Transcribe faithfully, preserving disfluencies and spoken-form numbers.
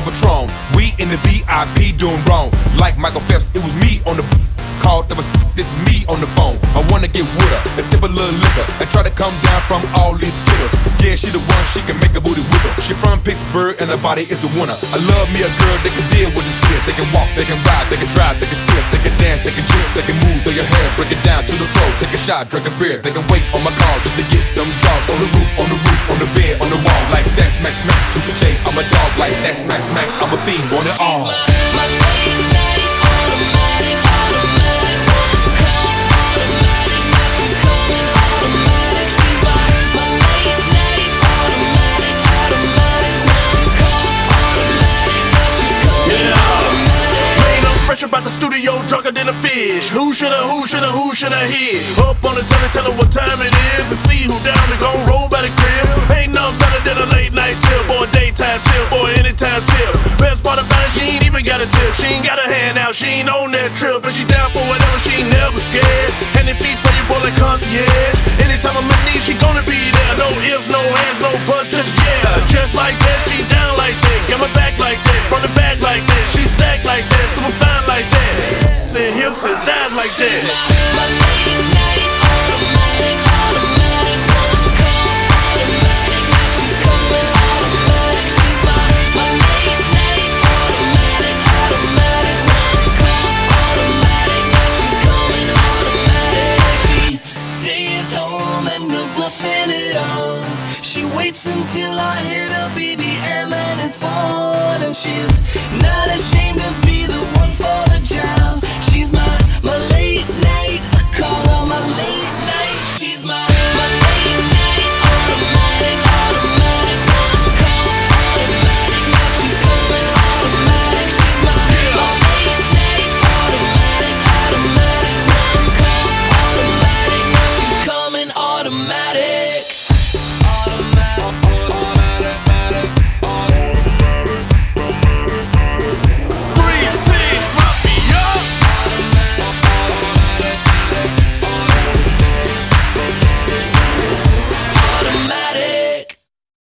Patron. We in the V I P doing wrong. Like Michael Phelps, it was me on the called up a this is me on the phone. I wanna get with her and sip a little liquor and try to come down from all these skittles. Yeah, she the one, she can make a booty wiggle. She from Pittsburgh and her body is a winner. I love me a girl that can deal with the shit. They can walk, they can ride, they can drive, they can strip, they can dance, they can jump, they can move through your hair, break it down to the floor, take a shot, drink a beer. They can wait on my call just to get them jaws on the roof, on the roof, on the bed, on the wall. Like that, smack, smack, Juicy J, I'm a dog. Like that, smack, smack, I'm a fiend, want it all. She's my, my late night automatic, automatic, one call automatic. Now she's coming automatic. She's my, my late night automatic, automatic, one call automatic. Now she's coming Yeah. automatic. Rain, I'm fresh about the studio, drunker than a fish. Who shoulda, who shoulda, who shoulda hit? Up on the telly, tell her what time it is, and see who down to gon' roll by the crib. Ain't nothing better than a late night tip, or a daytime tip, or anytime tip. Best part about it, she ain't even got a tip. She ain't got a hand out, she ain't on that trip, and she down for whatever, she ain't never scared. And if feet for your boy like concierge. Anytime I'm in need, she gonna be there. No ifs, no ands, no buts, just yeah. Just like that, she down like that, got my back like that, front and back like that. She stacked like that, so I'm fine like that. And hips and thighs like that. My late night automatic, automatic, one call automatic. Now she's coming automatic. She's my, my late night automatic, automatic, one call automatic. Now she's coming automatic. She stays home and does nothing at all. She waits until I hit her B B M and it's on. And she's not ashamed to be the one for the job. She's my, my late night